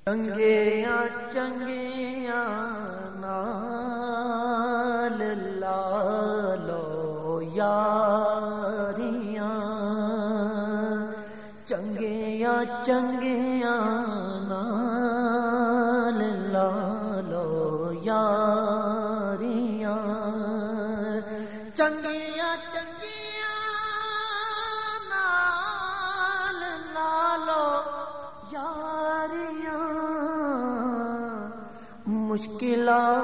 چنگیاں چنگیاں نال لا لو یاریاں، چنگیاں چنگیاں نال لا لو یاریاں، چنگیاں چنگیاں نال لا لو یاریاں، مشکلاں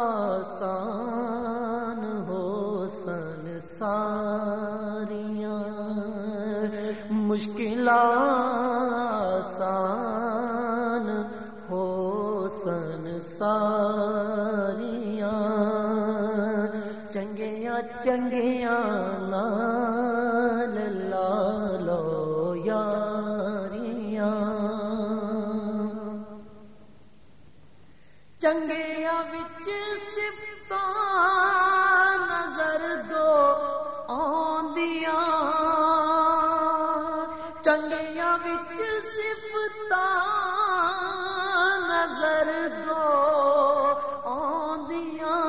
آسان ہو سن ساریاں، مشکلاں آسان ہو سن ساریاں، چنگیاں چنگیاں نال لا لو یاریاں، چنگیاں وچ صفتاں نظر دو آندیاں، چنگیاں وچ صفتاں نظر دو آندیاں،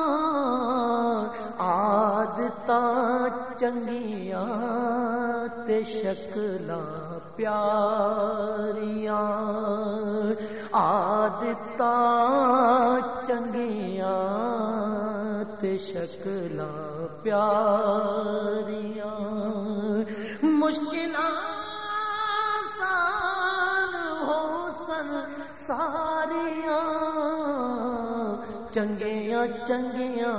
عادتاں چنگیاں تے شکلاں پیاریاں، عادتاں چنگیاں تے شکلاں پیاریاں، مشکلاں آسان ہو سن ساریاں، چنگیاں چنگیاں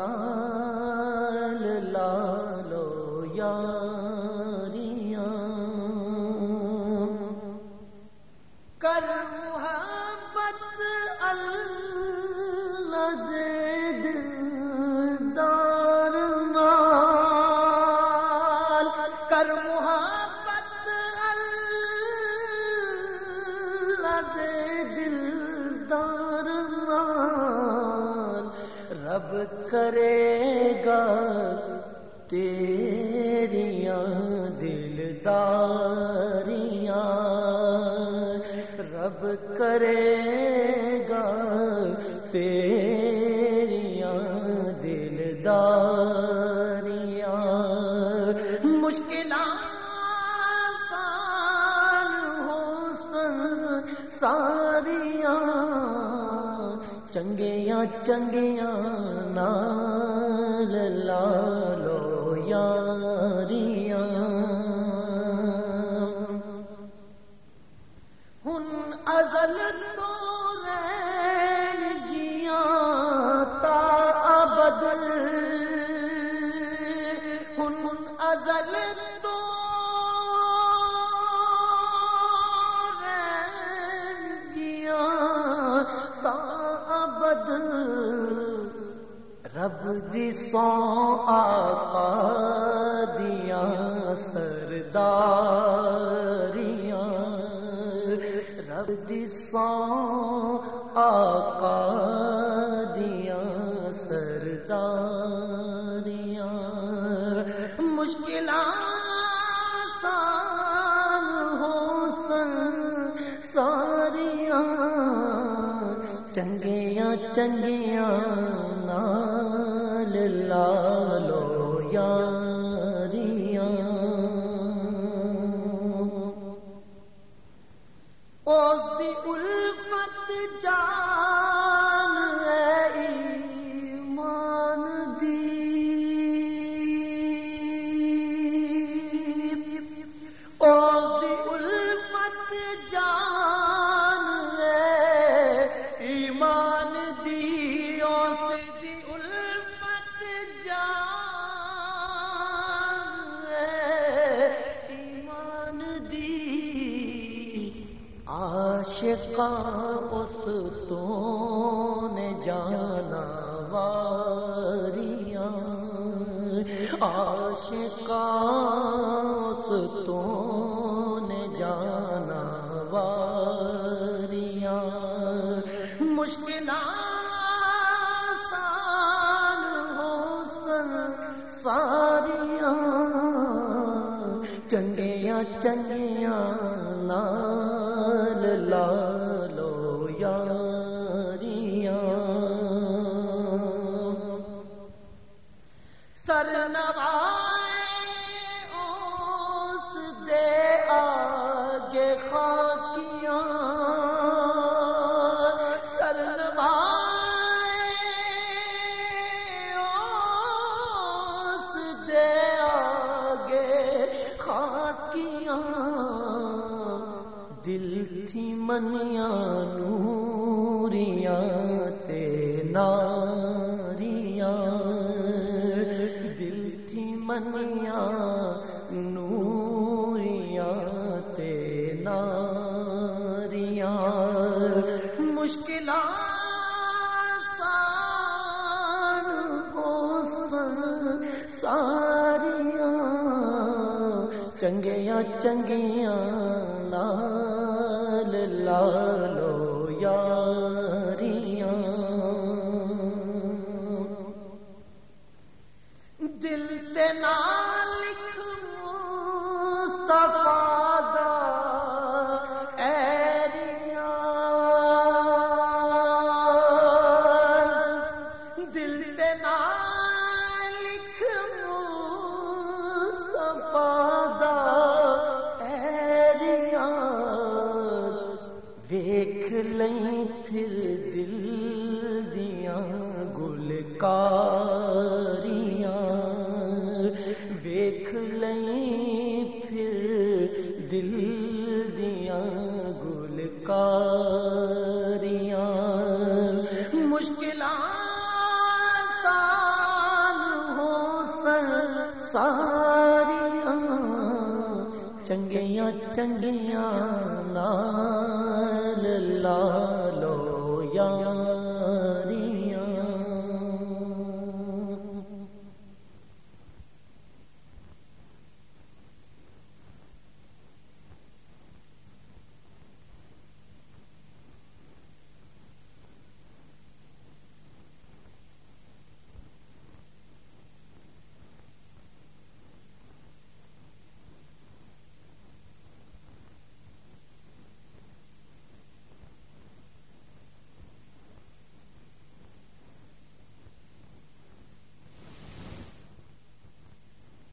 نال لا لو یاریاں، کر محبت اللہ دے دلدار نال، کر محبت اللہ دے دلدار نال، رب کرے گا تیریاں دلداریاں، رب کرے گا تیریاں دلداریاں، مشکلاں آسان ہو سن ساریاں، چنگیاں چنگیاں نال لا لو یاریاں، ہن ازل تو رہن گیاں تا ابد، ہن ازل تو رہن گیاں تا ابد، رب دی سوں آقا دیاں سرداریاں، رب دی سوں آقا دیاں سرداریاں، مشکلاں آسان ہو سن ساریاں، چنگیاں چنگیاں نال لا لو یاریاں، اس دی الفت جان ہے ایمان دی، اس دی الفت جان ہے ایمان دی، اس دی الفت جان ہے ایمان دی، عاشقاں اس تو نے جانا واریاں، عاشقاں اس تو نے جانا واریاں، مشکلاں آسان ہو سن ساریاں، چنگیاں چنگیاں نال لا لو نوریاں تے ناریاں دل تھی منیاں نوریاں تے ناریاں مشکلات ساریاں چنگیاں چنگیاں نال لالو یاریاں دل تے نال لکھ مصطفیٰ دا ایریاں دل تے نال لکھ مصطفیٰ دا ایریاں ویکھ لیں پھر دل دیاں گلکاریاں ویکھ لیں پھر دل دیاں گلکاریاں مشکلات آسان ہو ساریاں چنگیاں چنگیاں